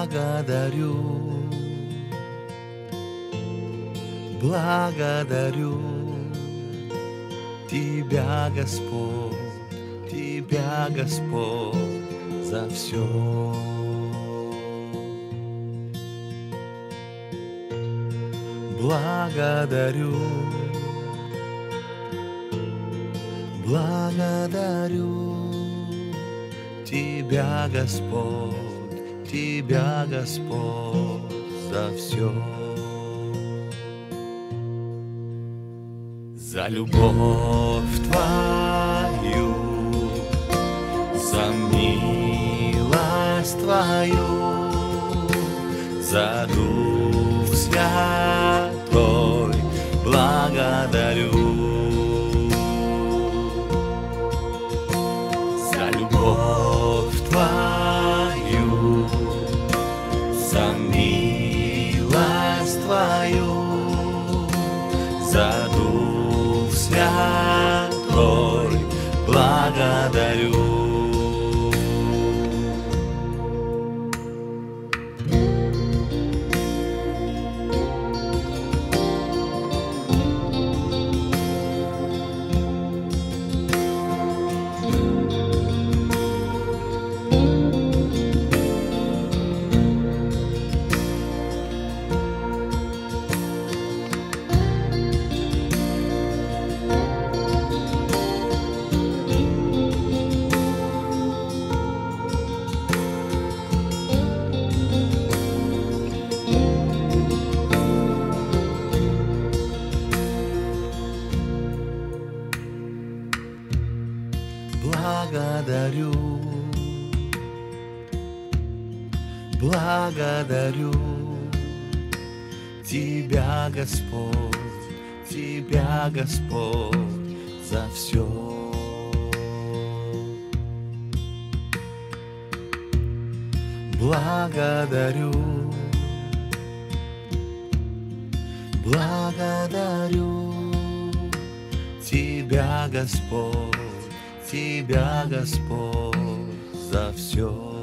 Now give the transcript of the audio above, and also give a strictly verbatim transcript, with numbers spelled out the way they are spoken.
Благодарю, благодарю Тебя, Господь, Тебя, Господь, за все. Благодарю, благодарю Тебя, Господь, Тебя, Господь, за все. За любовь Твою, за милость Твою, за Дух Святой благодарю. За любовь Твою, за милость Твою, за Дух Святой благодарю. Благодарю, благодарю Тебя, Господь, Тебя, Господь, за все. Благодарю, благодарю Тебя, Господь, Тебя, Господь, за все.